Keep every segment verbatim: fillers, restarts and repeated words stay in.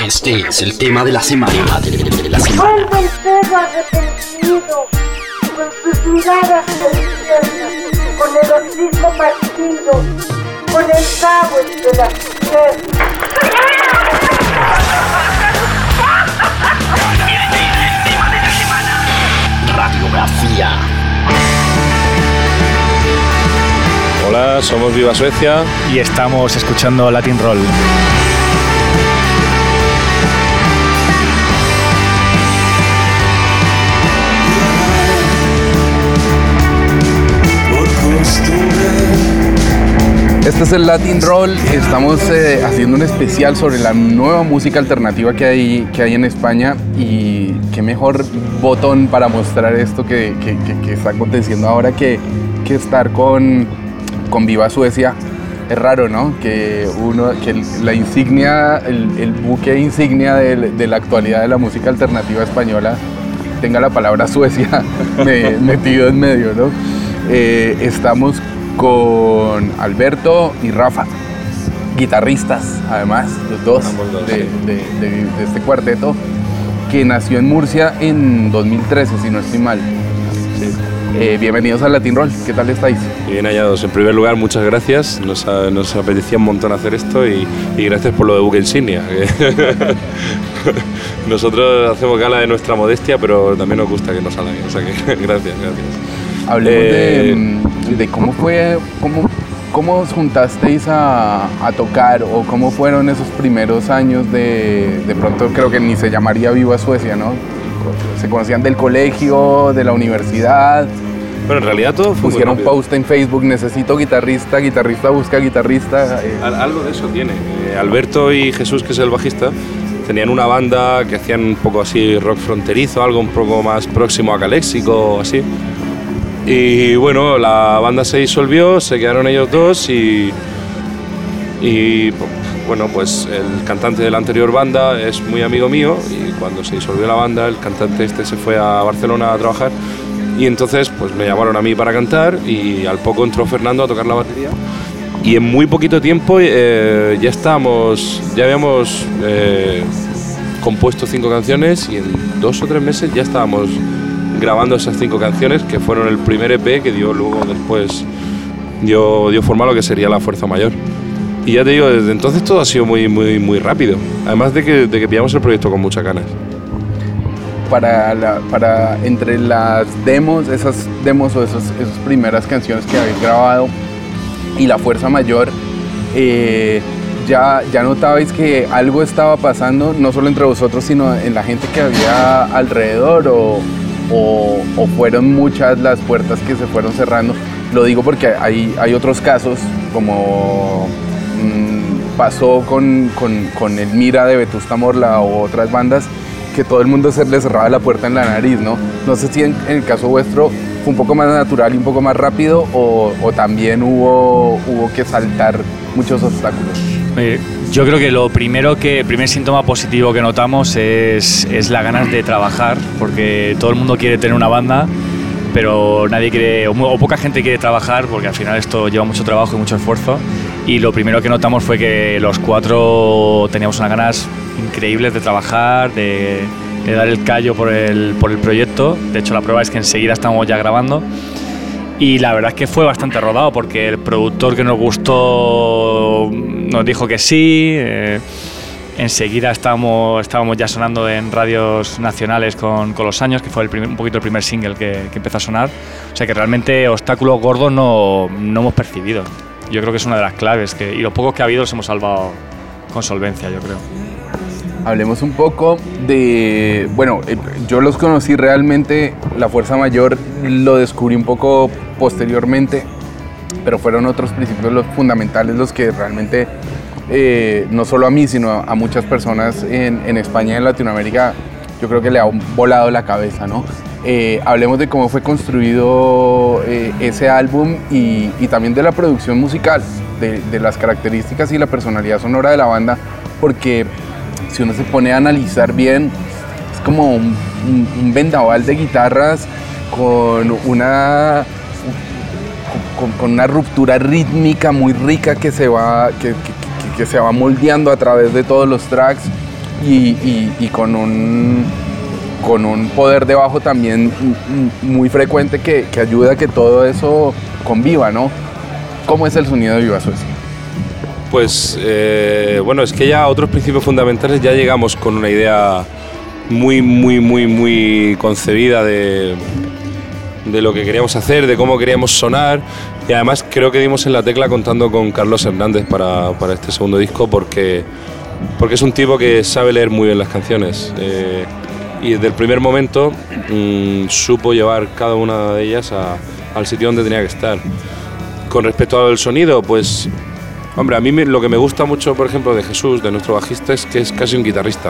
Este es el tema de la semana. De la semana. Vuelve el perro arrepentido, con sus miradas deliciosas, con el hocico partido, con el cabo entre las piernas. Este es el tema de la semana. Radiografía. Hola, somos Viva Suecia y estamos escuchando Latin Roll. Este es el Latin Roll. Estamos eh, haciendo un especial sobre la nueva música alternativa que hay, que hay en España, y qué mejor botón para mostrar esto que, que, que, que está aconteciendo ahora que, que estar con, con Viva Suecia. Es raro, ¿no? Que, uno, que la insignia, el, el buque insignia de, de la actualidad de la música alternativa española tenga la palabra Suecia metido en medio, ¿no? Eh, estamos con Alberto y Rafa, guitarristas además, los dos, dos de, de, de, de este cuarteto que nació en Murcia en dos mil trece, si no estoy mal. Sí. Eh, bienvenidos a Latin Roll, ¿qué tal estáis? Bien hallados. En primer lugar, muchas gracias, nos, a, nos apetecía un montón hacer esto y, y gracias por lo de buque insignia. Nosotros hacemos gala de nuestra modestia, pero también nos gusta que nos halague, o sea que gracias, gracias. Hablemos eh, de, de cómo fue, cómo, cómo os juntasteis a, a tocar, o cómo fueron esos primeros años de, de pronto creo que ni se llamaría Viva Suecia, ¿no? Se conocían del colegio, de la universidad. Bueno, en realidad todo fue pusieron post en Facebook, necesito guitarrista, guitarrista busca guitarrista. Eh. Algo de eso tiene. Eh, Alberto y Jesús, que es el bajista, tenían una banda que hacían un poco así rock fronterizo, algo un poco más próximo a Caléxico o así. Y bueno, la banda se disolvió, se quedaron ellos dos y, y bueno, pues el cantante de la anterior banda es muy amigo mío, y cuando se disolvió la banda el cantante este se fue a Barcelona a trabajar, y entonces pues me llamaron a mí para cantar, y al poco entró Fernando a tocar la batería, y en muy poquito tiempo eh, ya estábamos, ya habíamos eh, compuesto cinco canciones, y en dos o tres meses ya estábamos grabando esas cinco canciones, que fueron el primer E P que dio luego después dio, dio forma a lo que sería La Fuerza Mayor. Y ya te digo, desde entonces todo ha sido muy, muy, muy rápido, además de que, de que pillamos el proyecto con muchas ganas. Para, la, para entre las demos, esas demos o esos, esas primeras canciones que habéis grabado y La Fuerza Mayor, eh, ya, ya notabais que algo estaba pasando, no solo entre vosotros, sino en la gente que había alrededor, o, o, o fueron muchas las puertas que se fueron cerrando. Lo digo porque hay, hay otros casos, como mmm, pasó con, con, con el Mira de Vetusta Morla o otras bandas, que todo el mundo se le cerraba la puerta en la nariz, ¿no? No sé si en, en el caso vuestro fue un poco más natural y un poco más rápido, o, o también hubo, hubo que saltar muchos obstáculos. Eh, yo creo que lo primero que, el primer síntoma positivo que notamos es, es la ganas de trabajar, porque todo el mundo quiere tener una banda, pero nadie quiere, o, o poca gente quiere trabajar, porque al final esto lleva mucho trabajo y mucho esfuerzo. Y lo primero que notamos fue que los cuatro teníamos unas ganas increíbles de trabajar, de, de dar el callo por el, por el proyecto. De hecho, la prueba es que enseguida estamos ya grabando. Y la verdad es que fue bastante rodado, porque el productor que nos gustó nos dijo que sí. Eh, enseguida estábamos, estábamos ya sonando en radios nacionales con, con Los Años, que fue el primer, un poquito el primer single que, que empezó a sonar. O sea que realmente obstáculos gordos no, no hemos percibido. Yo creo que es una de las claves, que, y los pocos que ha habido los hemos salvado con solvencia, yo creo. Hablemos un poco de, bueno, eh, yo los conocí realmente, La Fuerza Mayor lo descubrí un poco posteriormente, pero fueron otros principios los fundamentales los que realmente, eh, no solo a mí, sino a muchas personas en, en España y en Latinoamérica, yo creo que le ha volado la cabeza, ¿no? Eh, hablemos de cómo fue construido eh, ese álbum, y, y también de la producción musical, de, de las características y la personalidad sonora de la banda, porque si uno se pone a analizar bien, es como un, un, un vendaval de guitarras con una, con, con una ruptura rítmica muy rica que se va, que, que, que se va moldeando a través de todos los tracks, y, y, y con un con un poder de bajo también muy frecuente que, que ayuda a que todo eso conviva, ¿no? ¿Cómo es el sonido de Viva Suecia? Pues eh, bueno, es que ya a otros principios fundamentales ya llegamos con una idea muy, muy, muy, muy concebida de, de lo que queríamos hacer, de cómo queríamos sonar, y además creo que dimos en la tecla contando con Carlos Hernández para, para este segundo disco porque, porque es un tipo que sabe leer muy bien las canciones. Eh, y desde el primer momento mmm, supo llevar cada una de ellas a, al sitio donde tenía que estar. Con respecto al sonido, pues, hombre, a mí me, lo que me gusta mucho, por ejemplo, de Jesús, de nuestro bajista, es que es casi un guitarrista.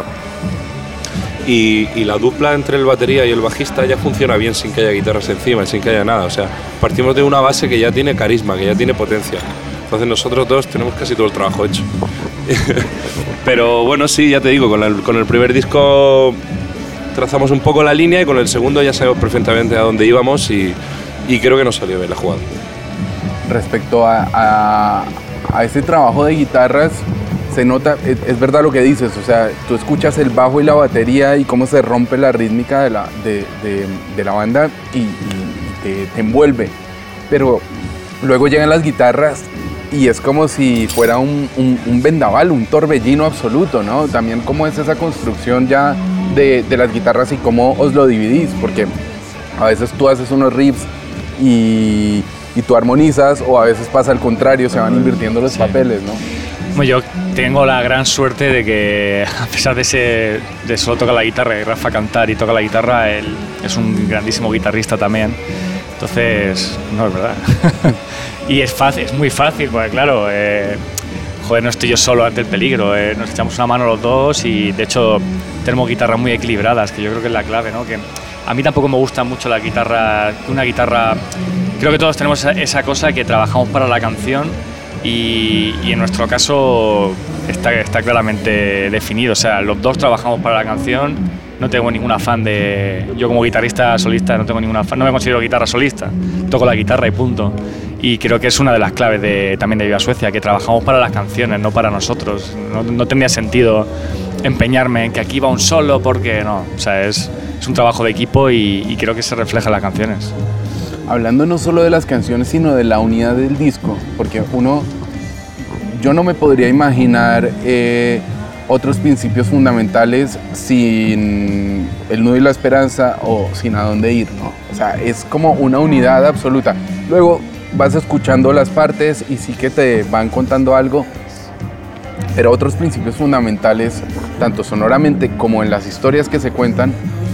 Y, y la dupla entre el batería y el bajista ya funciona bien sin que haya guitarras encima, sin que haya nada. O sea, partimos de una base que ya tiene carisma, que ya tiene potencia. Entonces nosotros dos tenemos casi todo el trabajo hecho. Pero bueno, sí, ya te digo, con el, con el primer disco trazamos un poco la línea y con el segundo ya sabemos perfectamente a dónde íbamos y, y creo que nos salió bien la jugada. Respecto a, a, a ese trabajo de guitarras, se nota, es, es verdad lo que dices, o sea, tú escuchas el bajo y la batería y cómo se rompe la rítmica de la, de, de, de la banda y, y te, te envuelve, pero luego llegan las guitarras y es como si fuera un, un, un vendaval, un torbellino absoluto, ¿no? También cómo es esa construcción ya de, de las guitarras y cómo os lo dividís, porque a veces tú haces unos riffs y, y tú armonizas, o a veces pasa al contrario, se van invirtiendo los sí. papeles, ¿no? Bueno, yo tengo la gran suerte de que, a pesar de, ser, de solo tocar la guitarra y Rafa cantar y toca la guitarra, él es un grandísimo guitarrista también. Entonces, no es verdad. Y es fácil, es muy fácil, porque claro, eh, joder, no estoy yo solo ante el peligro, eh, nos echamos una mano los dos y de hecho tenemos guitarras muy equilibradas, que yo creo que es la clave, ¿no? Que a mí tampoco me gusta mucho la guitarra, una guitarra, creo que todos tenemos esa cosa que trabajamos para la canción y, y en nuestro caso está, está claramente definido, o sea, los dos trabajamos para la canción, no tengo ningún afán de, yo como guitarrista solista no tengo ningún afán, no me considero guitarra solista, toco la guitarra y punto. Y creo que es una de las claves de, también de Viva Suecia, que trabajamos para las canciones, no para nosotros. No, no tendría sentido empeñarme en que aquí va un solo, porque no. O sea, es, es un trabajo de equipo y, y creo que se refleja en las canciones. Hablando no solo de las canciones, sino de la unidad del disco, porque uno, yo no me podría imaginar eh, otros principios fundamentales sin El Nudo y la Esperanza o sin A Dónde Ir, ¿no? O sea, es como una unidad absoluta. Luego vas escuchando las partes y sí que te van contando algo, pero otros principios fundamentales, tanto sonoramente como en las historias que se cuentan,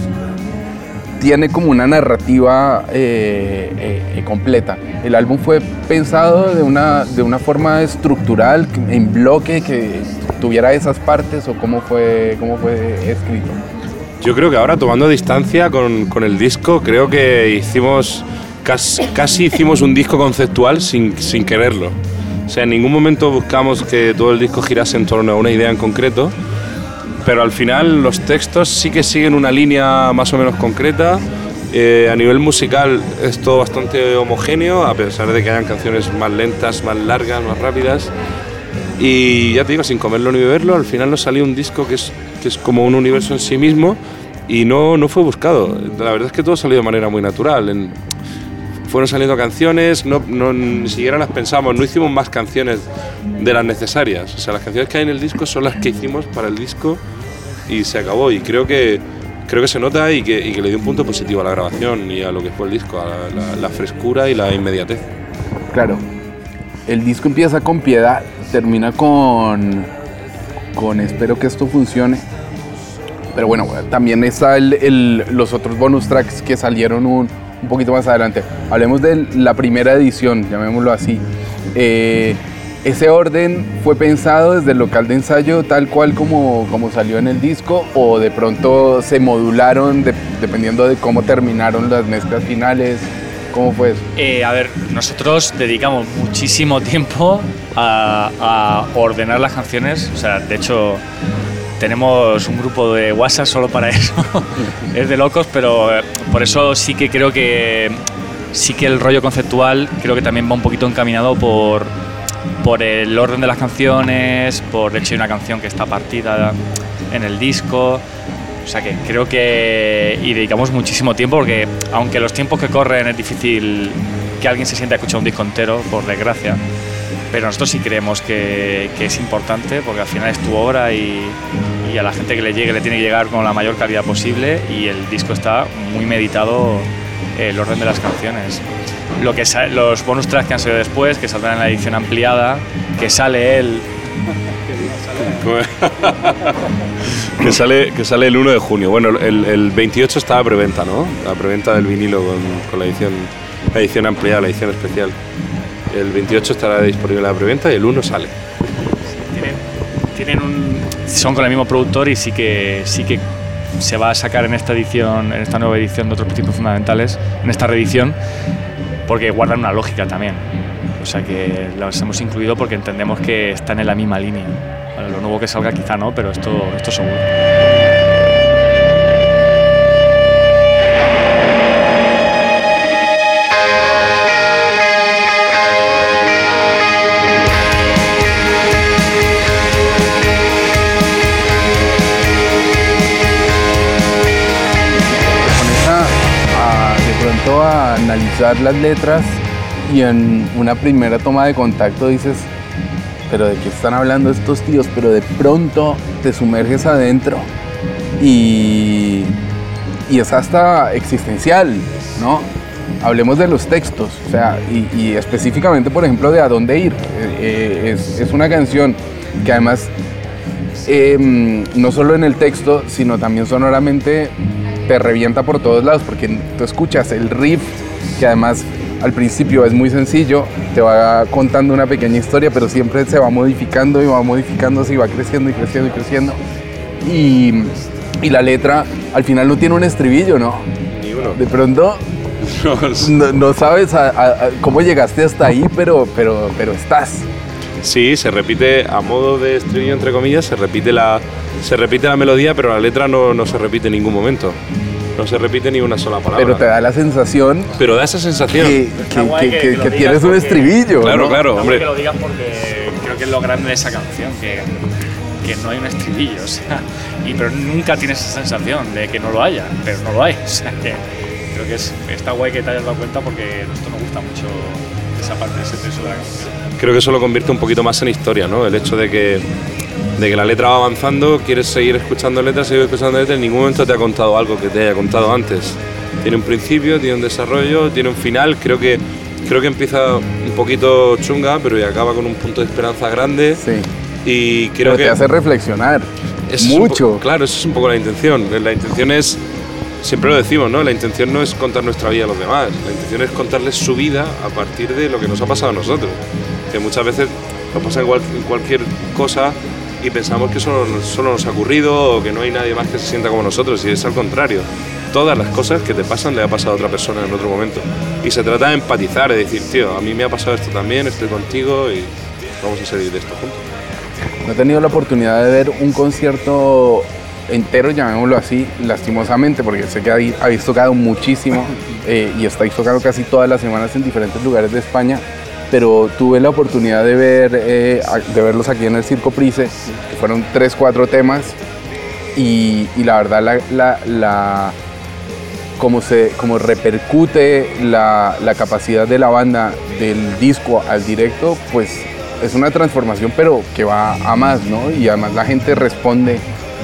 tiene como una narrativa eh, eh, completa. El álbum fue pensado de una, de una forma estructural, en bloque, que tuviera esas partes, o cómo fue, cómo fue escrito. Yo creo que ahora, tomando distancia con, con el disco, creo que hicimos casi, casi hicimos un disco conceptual sin, sin quererlo. O sea, en ningún momento buscamos que todo el disco girase en torno a una idea en concreto, pero al final los textos sí que siguen una línea más o menos concreta. Eh, a nivel musical es todo bastante homogéneo, a pesar de que hayan canciones más lentas, más largas, más rápidas. Y ya te digo, sin comerlo ni beberlo, al final nos salió un disco que es, que es como un universo en sí mismo y no, no fue buscado. La verdad es que todo salió de manera muy natural. En, fueron saliendo canciones, no, no, ni siquiera las pensamos, no hicimos más canciones de las necesarias. O sea, las canciones que hay en el disco son las que hicimos para el disco y se acabó. Y creo que, creo que se nota y que, y que le dio un punto positivo a la grabación y a lo que fue el disco, a la, la, la frescura y la inmediatez. Claro, el disco empieza con Piedad, termina con, con Espero que esto funcione. Pero bueno, también está el, el, los otros bonus tracks que salieron un, un poquito más adelante. Hablemos de la primera edición, llamémoslo así. Eh, ¿Ese orden fue pensado desde el local de ensayo tal cual como, como salió en el disco, o de pronto se modularon de, dependiendo de cómo terminaron las mezclas finales? ¿Cómo fue eso? Eh, a ver, nosotros dedicamos muchísimo tiempo a, a ordenar las canciones. O sea, de hecho, tenemos un grupo de WhatsApp solo para eso. Es de locos, pero por eso sí que creo que sí que el rollo conceptual creo que también va un poquito encaminado por, por el orden de las canciones, por el hecho de una canción que está partida en el disco. O sea que creo que... Y dedicamos muchísimo tiempo porque, aunque los tiempos que corren es difícil que alguien se sienta a escuchar un disco entero, por desgracia, pero nosotros sí creemos que, que es importante porque al final es tu obra y, y a la gente que le llegue le tiene que llegar con la mayor calidad posible, y el disco está muy meditado, el orden de las canciones. Lo que sa- los bonus tracks que han salido después, que saldrán en la edición ampliada, que sale él... que sale que sale el uno de junio. Bueno, el, el veintiocho está a preventa, ¿no? La preventa del vinilo con, con la edición la edición ampliada, la edición especial. El veintiocho estará disponible la preventa y el uno sale. Tienen, tienen un, son con el mismo productor y sí que sí que se va a sacar en esta edición, en esta nueva edición de Otros Principios Fundamentales, en esta reedición, porque guardan una lógica también. O sea que las hemos incluido porque entendemos que están en la misma línea. Bueno, lo nuevo que salga quizá no, pero esto, esto seguro. Pones a, a, de pronto a analizar las letras y en una primera toma de contacto dices, pero ¿de qué están hablando estos tíos? Pero de pronto te sumerges adentro y, y es hasta existencial, ¿no? Hablemos de los textos, o sea, y, y específicamente, por ejemplo, de A Dónde Ir. Eh, eh, es, es una canción que además, eh, no solo en el texto, sino también sonoramente te revienta por todos lados, porque tú escuchas el riff, que además al principio es muy sencillo, te va contando una pequeña historia, pero siempre se va modificando y va modificándose y va creciendo y creciendo y creciendo. Y, y la letra al final no tiene un estribillo, ¿no? Ni uno. De pronto no, no sabes a, a, a cómo llegaste hasta ahí, pero, pero, pero estás. Sí, se repite a modo de estribillo, entre comillas, se repite la, se repite la melodía, pero la letra no, no se repite en ningún momento. No se repite ni una sola palabra. Pero te da la sensación Pero da esa sensación. que, que, guay que, que que, lo que digas tienes un porque- estribillo, Claro, ¿no? claro, Está hombre. bien que lo digas porque creo que es lo grande de esa canción, que, que no hay un estribillo, o sea, y, pero nunca tienes esa sensación de que no lo haya, pero no lo hay, o sea, que creo que es, está guay que te hayas dado cuenta porque a nosotros nos gusta mucho esa parte, ese texto de la canción. Creo que eso lo convierte un poquito más en historia, ¿no? El hecho de que, de que la letra va avanzando, quieres seguir escuchando letras, seguir escuchando letras, en ningún momento te ha contado algo que te haya contado antes. Tiene un principio, tiene un desarrollo, tiene un final. Creo que, creo que empieza un poquito chunga, pero y acaba con un punto de esperanza grande. Sí, Y creo pero que te hace reflexionar eso es un mucho. po- claro, eso es un poco la intención. La intención es, siempre lo decimos, ¿no? La intención no es contar nuestra vida a los demás. La intención es contarles su vida a partir de lo que nos ha pasado a nosotros. Que muchas veces nos pasa en, cual- en cualquier cosa y pensamos que solo, nos- solo nos ha ocurrido o que no hay nadie más que se sienta como nosotros, y es al contrario. Todas las cosas que te pasan le ha pasado a otra persona en otro momento. Y se trata de empatizar, de decir, tío, a mí me ha pasado esto también, estoy contigo y vamos a salir de esto juntos. No he tenido la oportunidad de ver un concierto entero, llamémoslo así, lastimosamente, porque sé que habéis, habéis tocado muchísimo eh, y estáis tocando casi todas las semanas en diferentes lugares de España, pero tuve la oportunidad de, ver, eh, a- de verlos aquí en el Circo Price, que fueron tres, cuatro temas, y, y la verdad, la, la, la, como, se, como repercute la, la capacidad de la banda del disco al directo, pues es una transformación, pero que va a más, ¿no? Y además la gente responde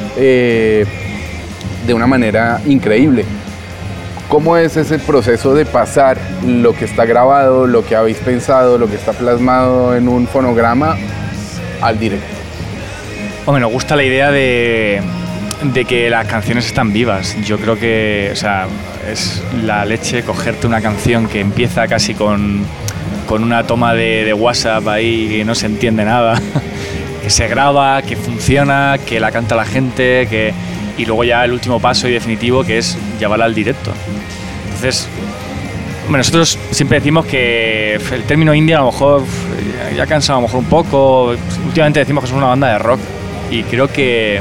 eh, de una manera increíble. ¿Cómo es ese proceso de pasar lo que está grabado, lo que habéis pensado, lo que está plasmado en un fonograma al directo? Hombre, nos gusta la idea de, de que las canciones están vivas. Yo creo que, o sea, es la leche cogerte una canción que empieza casi con, con una toma de, de WhatsApp ahí que no se entiende nada, que se graba, que funciona, que la canta la gente, que, y luego ya el último paso y definitivo, que es llevarla al directo. Entonces, hombre, nosotros siempre decimos que el término indie a lo mejor ya ha cansado a lo mejor un poco. Últimamente decimos que somos una banda de rock y creo que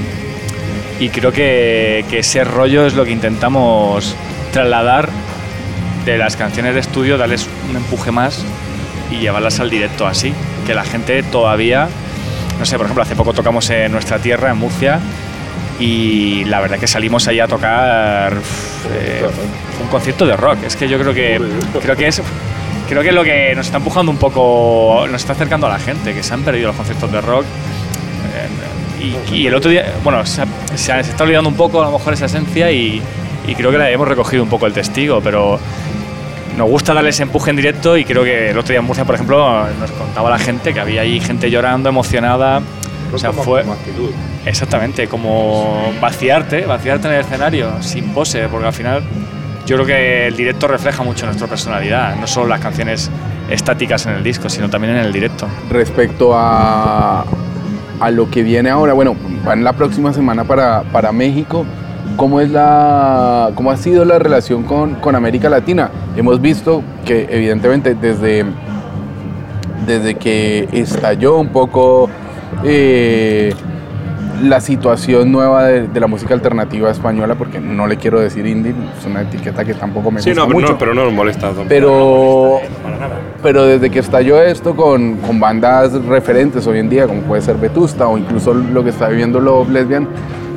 y creo que, que ese rollo es lo que intentamos trasladar de las canciones de estudio, darles un empuje más y llevarlas al directo así. que la gente todavía, no sé, por ejemplo, hace poco tocamos en nuestra tierra, en Murcia, y la verdad que salimos ahí a tocar eh, un concierto de rock. Es que yo creo que creo que es creo que es lo que nos está empujando un poco, nos está acercando a la gente, que se han perdido los conciertos de rock. Eh, y, y el otro día, bueno, se, ha, se, ha, se está olvidando un poco a lo mejor esa esencia y, y creo que la hemos recogido un poco el testigo, pero nos gusta darle ese empuje en directo y creo que el otro día en Murcia, por ejemplo, nos contaba la gente que había ahí gente llorando, emocionada. O sea, fue exactamente como vaciarte, vaciarte en el escenario sin pose, porque al final yo creo que el directo refleja mucho nuestra personalidad, no solo las canciones estáticas en el disco, sino también en el directo. Respecto a, a lo que viene ahora, bueno, van la próxima semana para, para México. ¿Cómo, es la, ¿Cómo ha sido la relación con, con América Latina? Hemos visto que evidentemente desde, desde que estalló un poco eh, la situación nueva de, de la música alternativa española, porque no le quiero decir indie, es una etiqueta que tampoco me sí, gusta no, pero mucho. No, pero no nos molesta tampoco. Pero, no molesta, eh, para nada. Pero desde que estalló esto con, con bandas referentes hoy en día, como puede ser Vetusta o incluso lo que está viviendo Love Lesbian,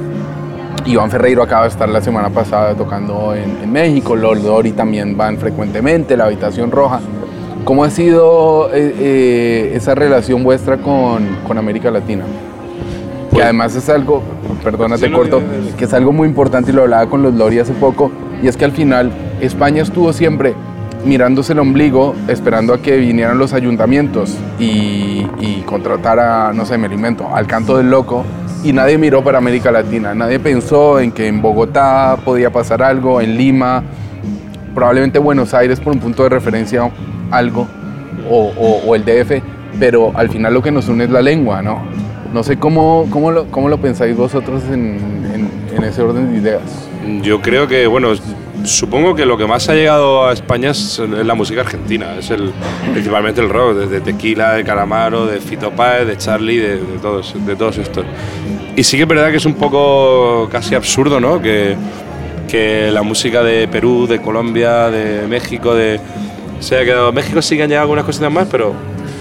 Iván Ferreiro acaba de estar la semana pasada tocando en, en México, Lord Dory también van frecuentemente, La Habitación Roja. ¿Cómo ha sido eh, eh, esa relación vuestra con, con América Latina? Pues, que además es algo, perdónate sí, corto, no, no, no, que es algo muy importante y lo hablaba con los Lori hace poco, y es que al final España estuvo siempre mirándose el ombligo, esperando a que vinieran los ayuntamientos y, y contratara, no sé, me lo invento, al Canto del Loco, y nadie miró para América Latina, nadie pensó en que en Bogotá podía pasar algo, en Lima, probablemente Buenos Aires por un punto de referencia algo, o, o, o el D F, pero al final lo que nos une es la lengua, ¿no? No sé cómo, cómo, lo, cómo lo pensáis vosotros en, en, en ese orden de ideas. Yo creo que, bueno, supongo que lo que más ha llegado a España es la música argentina, es el, principalmente el rock, desde Tequila, de Calamaro, de Fito Páez, de Charlie, de, de, todos, de todos estos. Y sí que es verdad que es un poco casi absurdo, ¿no? Que, que la música de Perú, de Colombia, de México, de... O sea, que a México sí que han llegado algunas cositas más, pero...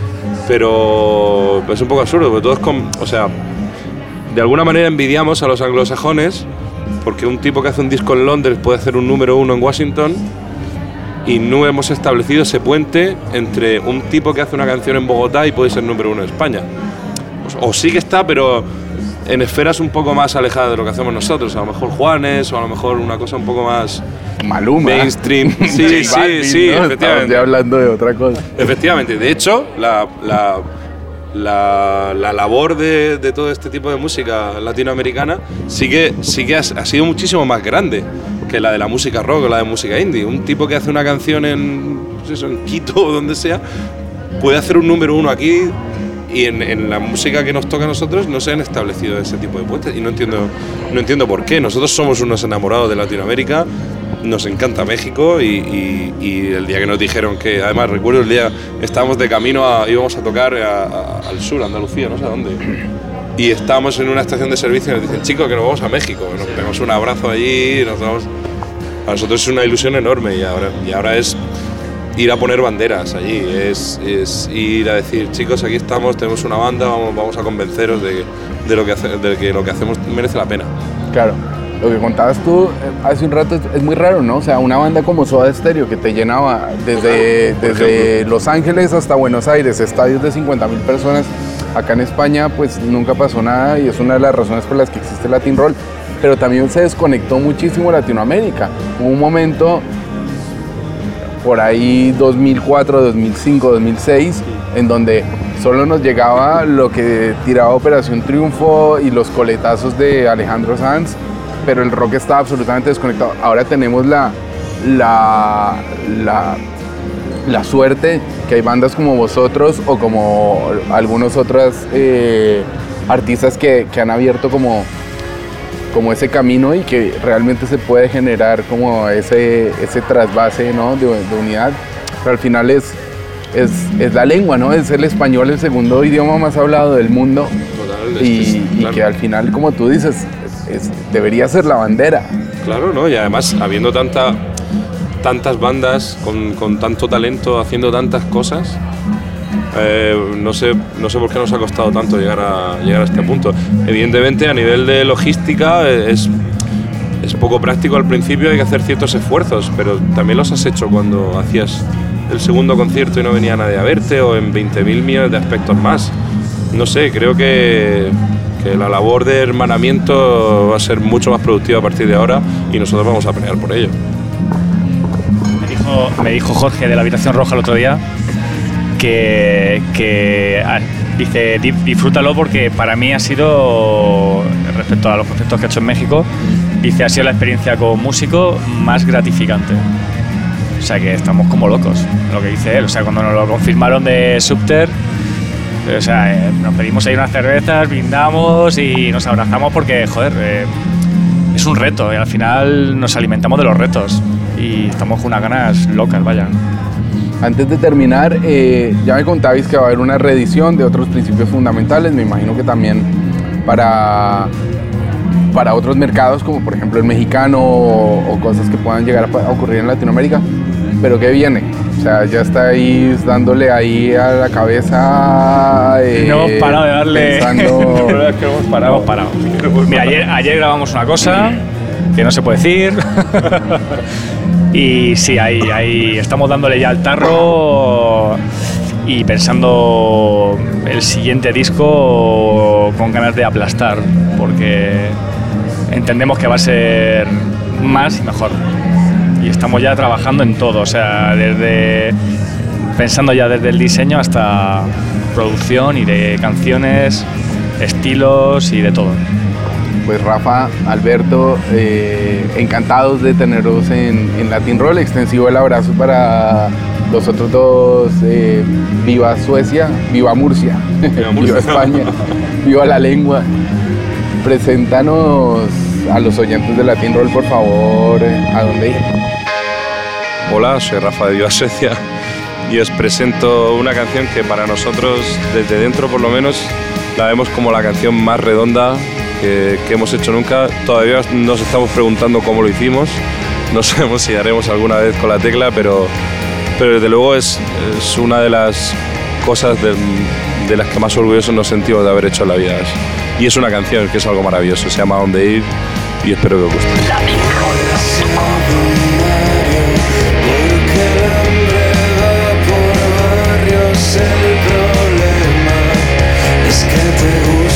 Pero es un poco absurdo, porque todos, con, o sea, de alguna manera envidiamos a los anglosajones, porque un tipo que hace un disco en Londres puede hacer un número uno en Washington, y no hemos establecido ese puente entre un tipo que hace una canción en Bogotá y puede ser número uno en España. O, o sí que está, pero en esferas un poco más alejadas de lo que hacemos nosotros, a lo mejor Juanes, o a lo mejor una cosa un poco más... Maluma. Mainstream. Sí, sí, Balvin, sí, ¿no? efectivamente. Ya hablando de otra cosa. Efectivamente. De hecho, la, la, la, la labor de, de todo este tipo de música latinoamericana sí que, sí que ha, ha sido muchísimo más grande que la de la música rock o la de música indie. Un tipo que hace una canción en, pues eso, en Quito o donde sea, puede hacer un número uno aquí, y en, en la música que nos toca a nosotros no se han establecido ese tipo de puentes, y no entiendo, no entiendo por qué. Nosotros somos unos enamorados de Latinoamérica, nos encanta México, y, y, y el día que nos dijeron que, además recuerdo el día, estábamos de camino, a, íbamos a tocar a, a, al sur, a Andalucía, no sé a dónde, y estábamos en una estación de servicio y nos dicen, chicos, que nos vamos a México, nos pegamos un abrazo allí, nos damos... A nosotros es una ilusión enorme, y ahora, y ahora es ir a poner banderas allí, es, es ir a decir, chicos, aquí estamos, tenemos una banda, vamos, vamos a convenceros de, de, lo que hace, de que lo que hacemos merece la pena. Claro. Lo que contabas tú hace un rato es, es muy raro, ¿no? O sea, una banda como Soda Stereo que te llenaba desde, desde Los Ángeles hasta Buenos Aires, estadios de cincuenta mil personas. Acá en España pues nunca pasó nada, y es una de las razones por las que existe Latin Roll. Pero también se desconectó muchísimo Latinoamérica. Hubo un momento por ahí dos mil cuatro, dos mil cinco, dos mil seis, en donde solo nos llegaba lo que tiraba Operación Triunfo y los coletazos de Alejandro Sanz, pero el rock estaba absolutamente desconectado. Ahora tenemos la, la, la, la suerte que hay bandas como vosotros o como algunos otros eh, artistas que, que han abierto como, como ese camino, y que realmente se puede generar como ese, ese trasvase, ¿no? de, de unidad. Pero al final es, es, es la lengua, ¿no? Es el español, el segundo idioma más hablado del mundo. Total, y, es, claro. Y que al final, como tú dices, Es, debería ser la bandera. Claro, ¿no? Y además, habiendo tanta, tantas bandas con, con tanto talento, haciendo tantas cosas, Eh, no sé, no sé por qué nos ha costado tanto llegar a, llegar a este punto. Evidentemente, a nivel de logística es, es poco práctico al principio, hay que hacer ciertos esfuerzos, pero también los has hecho cuando hacías el segundo concierto y no venía nadie a verte, o en veinte mil millones de aspectos más. No sé, creo que, que la labor de hermanamiento va a ser mucho más productiva a partir de ahora y nosotros vamos a pelear por ello. Me dijo, me dijo Jorge de la Habitación Roja el otro día que, que ah, dice, disfrútalo porque para mí ha sido, respecto a los conciertos que he hecho en México, dice, ha sido la experiencia como músico más gratificante. O sea que estamos como locos, lo que dice él. O sea, cuando nos lo confirmaron de Subter, o sea, eh, nos pedimos ahí unas cervezas, brindamos y nos abrazamos porque, joder, eh, es un reto y al final nos alimentamos de los retos y estamos con unas ganas locas, vaya. Antes de terminar, eh, ya me contabais que va a haber una reedición de otros principios fundamentales, me imagino que también para, para otros mercados, como por ejemplo el mexicano o, o cosas que puedan llegar a, a ocurrir en Latinoamérica. Pero ¿qué viene? O sea, ya estáis dándole ahí a la cabeza. Eh, no hemos parado de darle. Pensando... La verdad es que hemos parado. Hemos parado. Mira, ayer, ayer grabamos una cosa que no se puede decir. Y sí, ahí, ahí estamos dándole ya al tarro y pensando el siguiente disco con ganas de aplastar, porque entendemos que va a ser más y mejor. Y estamos ya trabajando en todo, o sea, desde pensando ya desde el diseño hasta producción y de canciones, estilos y de todo. Pues Rafa, Alberto, eh, encantados de teneros en, en Latin Roll. Extensivo el abrazo para los otros dos. Eh, viva Suecia, viva Murcia, Viva, Murcia. Viva España, viva la lengua. Preséntanos a los oyentes de Latin Roll, por favor, a dónde ir. Hola, soy Rafa de Viva Suecia y os presento una canción que para nosotros, desde dentro por lo menos, la vemos como la canción más redonda que, que hemos hecho nunca. Todavía nos estamos preguntando cómo lo hicimos, no sabemos si haremos alguna vez con la tecla, pero, pero desde luego es, es una de las cosas de, de las que más orgullosos nos sentimos de haber hecho en la vida. Y es una canción que es algo maravilloso, se llama Dónde Ir y espero que os guste. El problema es que te gusta.